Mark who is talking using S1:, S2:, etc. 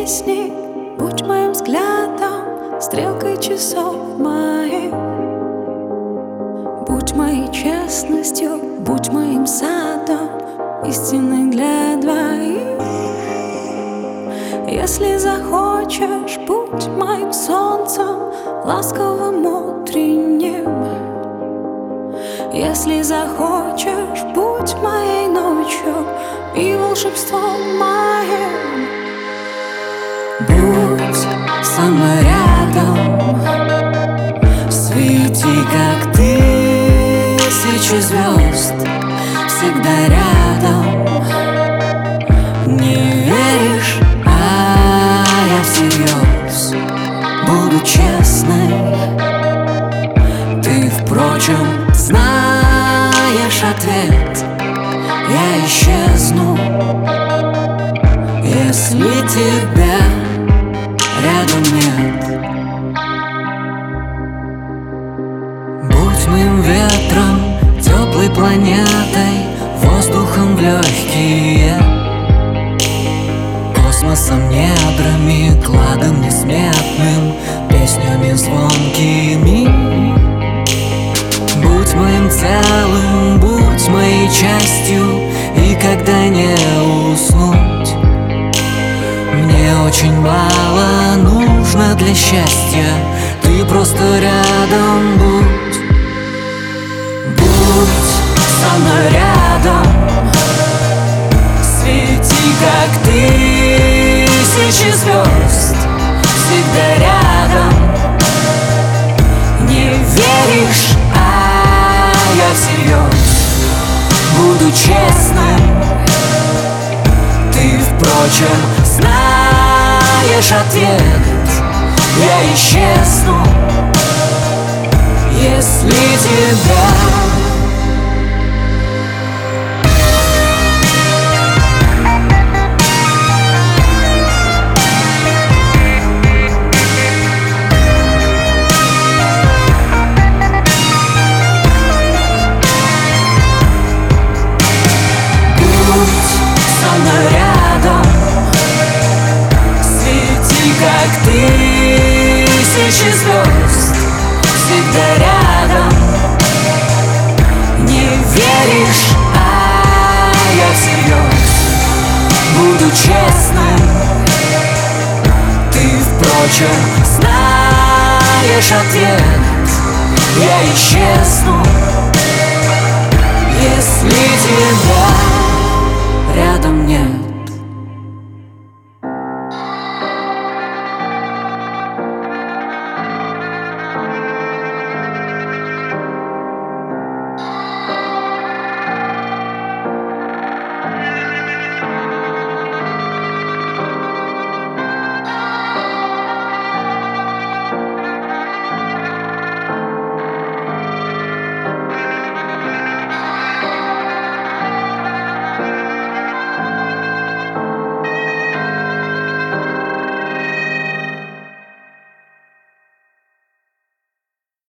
S1: песни, будь моим взглядом, стрелкой часов моих. Будь моей честностью, будь моим садом, истиной для двоих. Если захочешь, будь моим солнцем, ласковым утренним. Если захочешь, будь моей ночью и волшебством моим. Будь со мной рядом, свети, как тысячи звезд, всегда рядом. Не веришь, а я всерьез буду честной. Ты, впрочем, знаешь ответ. Я исчезну, если тебя рядом нет. Будь моим ветром, теплой планетой, воздухом в легкие, космосом, недрами, кладом несметным, песнями звонкими. Будь моим целым, будь моей частью, и когда не уснуть, мне очень мало нужно для счастья. Ты просто рядом будь. Будь со мной рядом, свети, как тысячи звезд, всегда рядом. Не веришь, а я всерьез буду честным. Ты, впрочем, знаешь ответ. Я исчезну, если тебя рядом, свети, как тысячи звезд, всегда рядом. Не веришь, а я всерьез буду честным. Ты, впрочем, знаешь ответ. Я исчезну, если тебя